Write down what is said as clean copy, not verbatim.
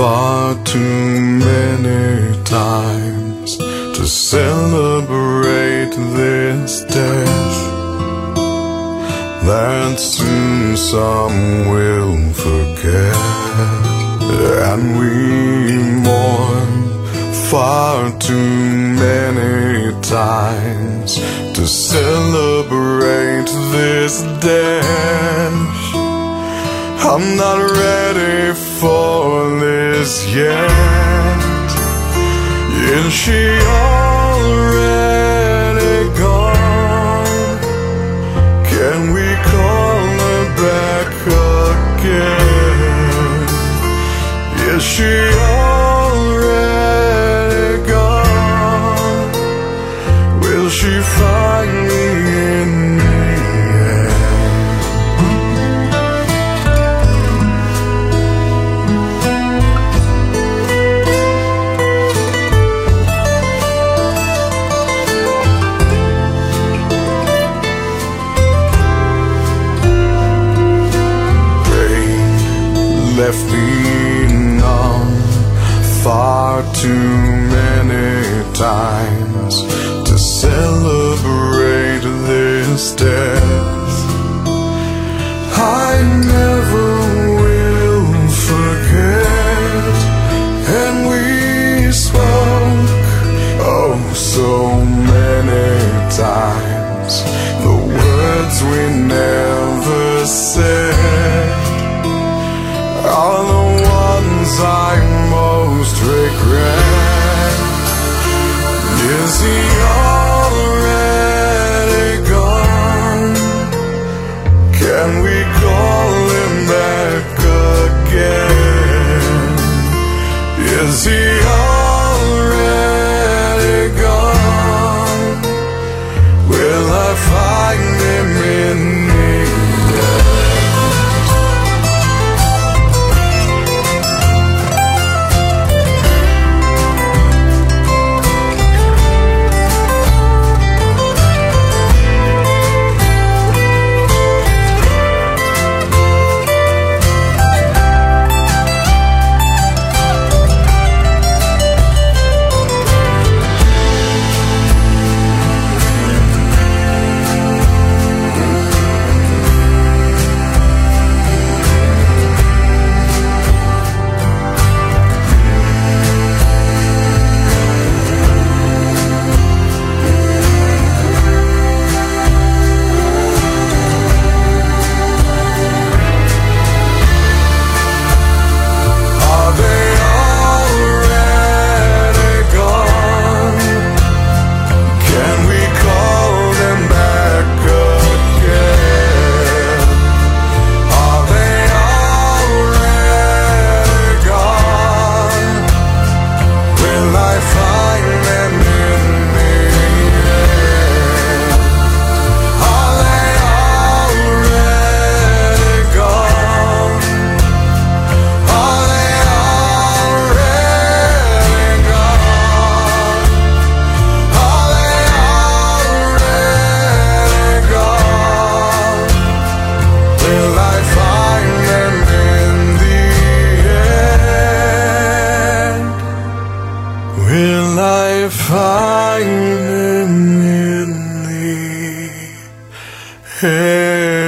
far too many times to celebrate this death that soon some will forget, and we mourn far too many times to celebrate this death. I'm not ready for this yet. Is she already gone? Can we call her back again? Is she already gone? Will she find me in the end? Left me numb far too many times to celebrate this death. I never will forget, and we spoke oh so many times the words we never said are the ones I most regret. Is he already gone? Can we call him back again? Is he already gone? Will I find him in the end? Will I find him in the end?